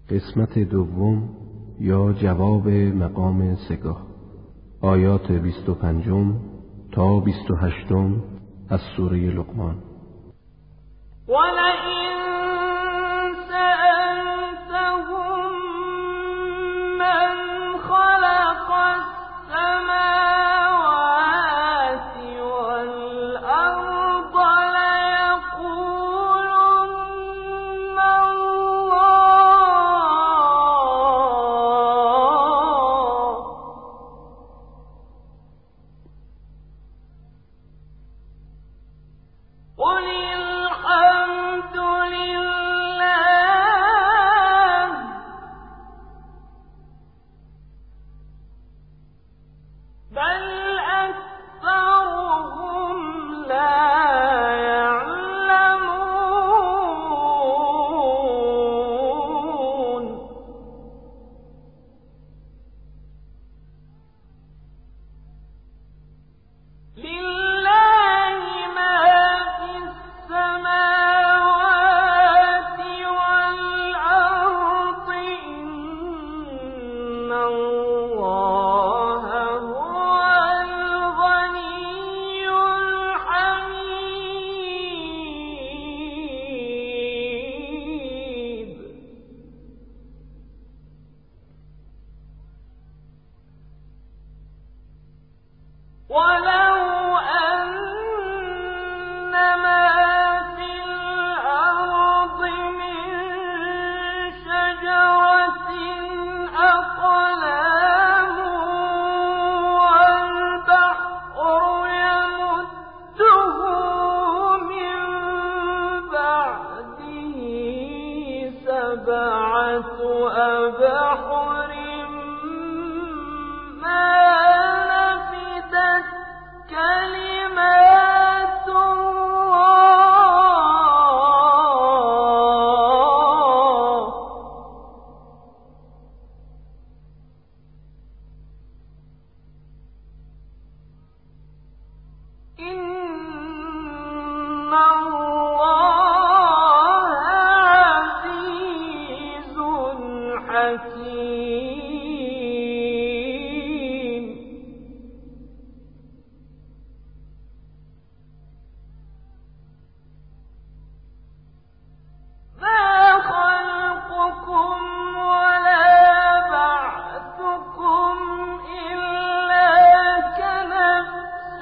قسمت دوم یا جواب مقام سگاه، آیات 25 تا 28 از سوره لقمان. ولئن سألتهم من خلق السماوات والأرض ليقولن الله قل الحمد لله بل أكثرهم لا يعلمون لله ما في السماوات والأرض إن الله هو الغني الحميد ولو أن ما في الأرض من شجرة أقلام والبحر يمده من بعده 7 أبحر ما نفدت كلمات الله إن الله عزيز حكيم ما خلقكم ولا بعثكم إلا كنفس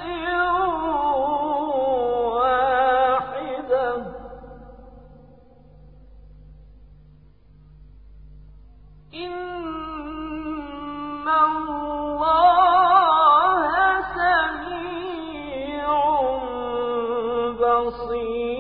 واحدة إن الله سميع بصير